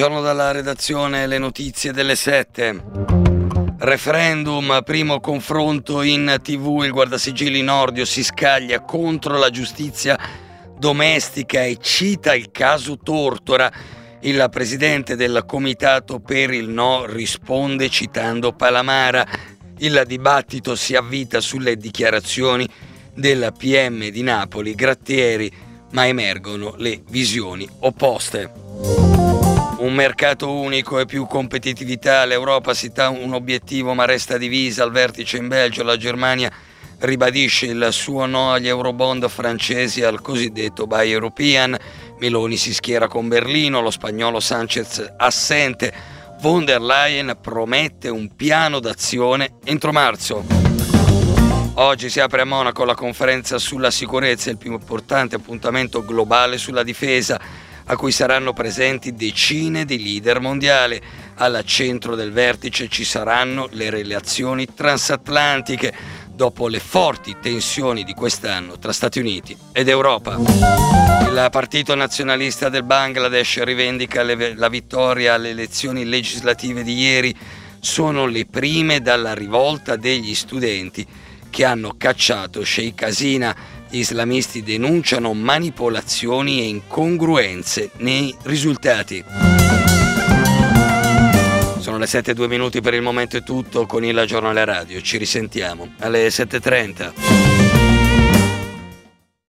Buongiorno dalla redazione, le notizie delle 7. Referendum, primo confronto in TV, il guardasigilli Nordio si scaglia contro la giustizia domestica e cita il caso Tortora. Il presidente del comitato per il no risponde citando Palamara. Il dibattito si avvita sulle dichiarazioni del PM di Napoli, Grattieri, ma emergono le visioni opposte. Un mercato unico e più competitività, l'Europa si dà un obiettivo ma resta divisa. Al vertice in Belgio la Germania ribadisce il suo no agli eurobond francesi e al cosiddetto Buy European. Meloni si schiera con Berlino, lo spagnolo Sanchez assente. Von der Leyen promette un piano d'azione entro marzo. Oggi si apre a Monaco la conferenza sulla sicurezza, il più importante appuntamento globale sulla difesa, a cui saranno presenti decine di leader mondiali. Al centro del vertice ci saranno le relazioni transatlantiche, dopo le forti tensioni di quest'anno tra Stati Uniti ed Europa. Il partito nazionalista del Bangladesh rivendica la vittoria alle elezioni legislative di ieri. Sono le prime dalla rivolta degli studenti che hanno cacciato Sheikh Hasina. Gli islamisti denunciano manipolazioni e incongruenze nei risultati. Sono le 7:02 per il momento è tutto con il giornale radio. Ci risentiamo alle 7:30.